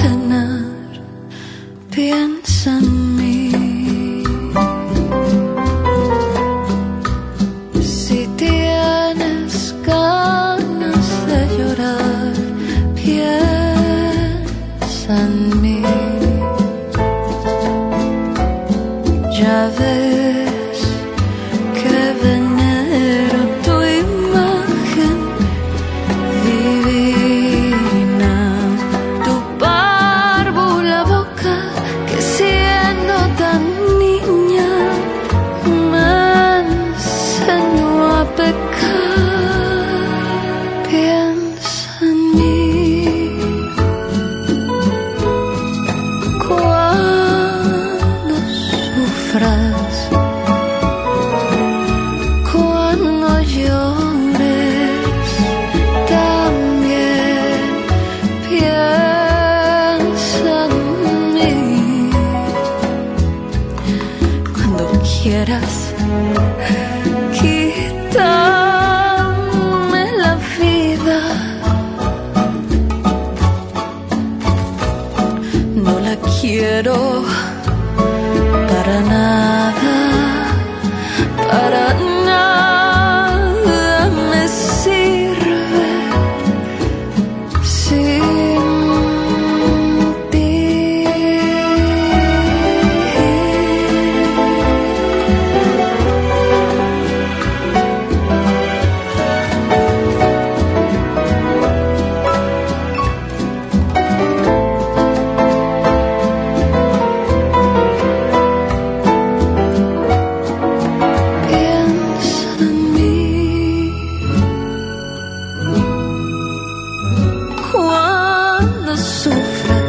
tener, piensa en mí. Si tienes ganas de llorar, piensa en mí. Ya ves que venero tu imagen divina, tu párvula boca que siendo tan niña me enseñó a pecar. Piensa en mí cuando sufras, cuando llores, también piensa en mí. Cuando quieras quitarme la vida, no la quiero para nada, para nada me sirve sin ti. Piensa en mí cuando sufras,